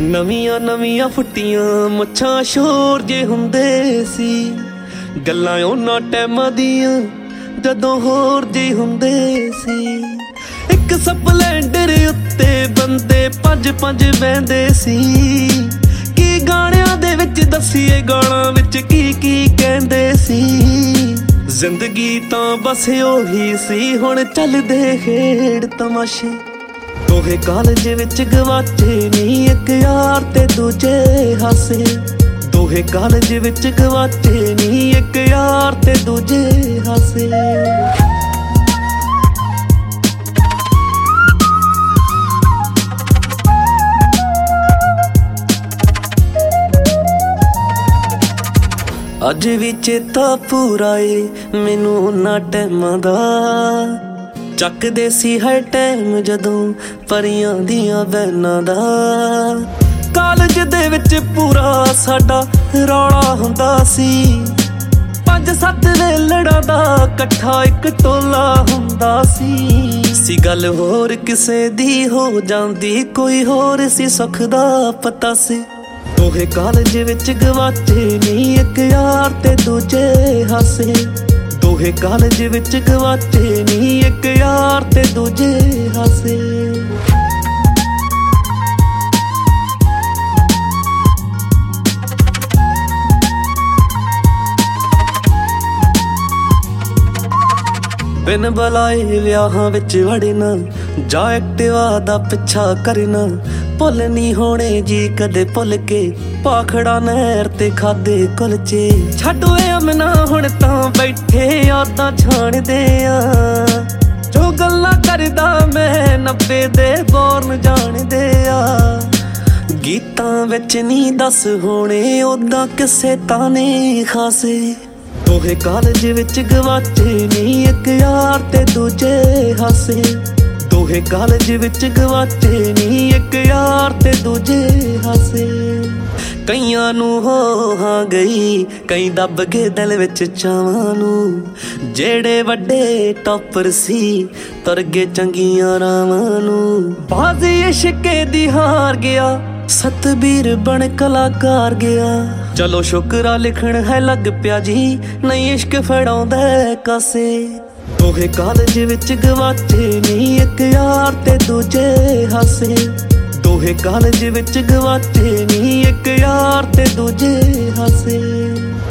ਨਵੀਆਂ ਨਵੀਆਂ ਫੁੱਟੀਆਂ ਮੁੱਛਾਂ ਸ਼ੋਰ ਜੇ ਹੁੰਦੇ ਸੀ। ਗੱਲਾਂ ਉਹਨਾਂ ਟਾਈਮਾਂ ਦੀਆਂ ਜਦੋਂ ਹੋਰ ਜੇ ਹੁੰਦੇ ਸੀ। ਇੱਕ ਸਪਲੈਂਡਰ ਉੱਤੇ ਬੰਦੇ ਪੰਜ ਪੰਜ ਬਹਿੰਦੇ ਸੀ। ਕੀ ਗਾਣਿਆਂ ਦੇ ਵਿੱਚ ਦੱਸੀਏ ਗਾਲਾਂ ਵਿੱਚ ਕੀ ਕੀ ਕਹਿੰਦੇ ਸੀ। ਜ਼ਿੰਦਗੀ ਤਾਂ ਬਸ ਉਹੀ ਸੀ, ਹੁਣ ਚੱਲਦੇ ਖੇਡ ਤਮਾਸ਼ੇ। ਦੋਹੇ ਕਾਲਜ ਵਿੱਚ ਗਵਾਚੇ ਨੀ, ਇੱਕ ਯਾਰ ਤੇ ਦੂਜੇ ਹਾਸੇ। ਦੋਹੇ ਕਾਲਜ ਵਿੱਚ ਗਵਾਚੇ ਨੀ, ਇੱਕ ਯਾਰ ਤੇ ਦੂਜੇ ਹਾਸੇ। ਅੱਜ ਵੀ ਚੇਤਾ ਪੂਰਾ ਏ ਮੈਨੂੰ ਉਹਨਾਂ ਟਾਈਮਾਂ ਦਾ। ਚੱਕਦੇ ਸੀ ਹਰ ਟਾਈਮ ਜਦੋਂ ਪਰੀਆਂ ਦੀਆਂ ਬੈਨਾਂ ਦਾ। ਕਾਲਜ ਦੇ ਵਿੱਚ ਪੂਰਾ ਸਾਡਾ ਰੌਲਾ ਹੁੰਦਾ ਸੀ। 5-7 ਵੇਲੜਾਂ ਦਾ ਇਕੱਠਾ ਇੱਕ ਟੋਲਾ ਹੁੰਦਾ ਸੀ ਗੱਲ ਹੋਰ ਕਿਸੇ ਦੀ ਹੋ ਜਾਂਦੀ, ਕੋਈ ਹੋਰ ਸੀ ਸੁੱਖ ਦਾ ਪਤਾ ਸੀ। ਦੋਹੇ ਕਾਲਜ ਵਿੱਚ ਗਵਾਚੇ ਨੀ, ਇੱਕ ਯਾਰ ਤੇ ਦੂਜੇ ਹਾਸੇ। ਦੋਹੇ ਕਾਲਜ ਵਿੱਚ ਗਵਾਚੇ ਨੀ, ਇੱਕ ਯਾਰ ਤੇ ਦੂਜੇ ਹਾਸੇ। ਬਿਨ ਬੁਲਾਏ ਵਿਆਹਾਂ ਵਿੱਚ ਵੜਨਾ, ਜਾਂ ਐਕਟਿਵਾ ਦਾ ਪਿੱਛਾ ਕਰਨਾ। ਭੁੱਲ ਨੀ ਹੋਣੇ ਜੀ ਕਦੇ ਭੁੱਲ ਕੇ ਪਾਖੜਾ ਨਹਿਰ ਤੇ ਖਾਦੇ ਕੁਲਚੇ। ਛੱਡ ਓਏ ਅਮਨਾ ਹੁਣ ਤਾਂ ਬੈਠੇ ਯਾਦਾਂ ਛਾਣਦੇ ਆ। ਜੋ ਗੱਲਾਂ ਕਰਦਾ ਮੈਂ 90 ਦੇ ਬੋਰਨ ਜਾਣਦੇ ਆ। ਗੀਤਾਂ ਵਿੱਚ ਨੀ ਦੱਸ ਹੋਣੇ ਓਦਾਂ ਕਿਸੇ ਤਾਨੇ ਖਾਸੇ। ਦੋਹੇ ਕਾਲਜ ਵਿੱਚ ਗਵਾਚੇ ਨੀ, ਇੱਕ ਯਾਰ ਤੇ ਦੂਜੇ ਹਾਸੇ। ਦੋਹੇ ਕਾਲਜ ਵਿੱਚ ਗਵਾਚੇ ਨੀ, ਇੱਕ ਯਾਰ ਤੇ ਦੂਜੇ ਹਾਸੇ। ਕਈਆਂ ਨੂੰ ਹੋ ਹਾਂ ਗਈ, ਕਈ ਦੱਬ ਕੇ ਦਿਲ ਵਿੱਚ ਚਾਵਾਂ ਨੂੰ। ਜਿਹੜੇ ਵੱਡੇ ਟੌਪਰ ਸੀ ਤੁਰ ਗਏ ਚੰਗੀਆਂ ਰਾਵਾਂ ਨੂੰ। ਬਾਜ਼ੀ ਇਸ਼ਕੇ ਦੀ ਹਾਰ ਗਿਆ, ਸਤਬੀਰ ਬਣ ਕਲਾਕਾਰ ਗਿਆ। ਚਲੋ ਸ਼ੁਕਰਾ ਲਿਖਣ ਹੈ ਲੱਗ ਪਿਆ ਜੀ, ਨਹੀਂ ਇਸ਼ਕ ਫੜਾਉਂਦਾ ਕਾਸੇ। ਦੋਹੇ ਕਾਲਜ ਵਿੱਚ ਗਵਾਚੇ ਨੀ, ਇੱਕ ਯਾਰ ਤੇ ਦੂਜੇ ਹਾਸੇ। ਦੋਹੇ ਕਾਲਜ ਵਿੱਚ ਗਵਾਚੇ ਨੀ, ਇੱਕ ਯਾਰ ਤੇ ਦੂਜੇ ਹਾਸੇ।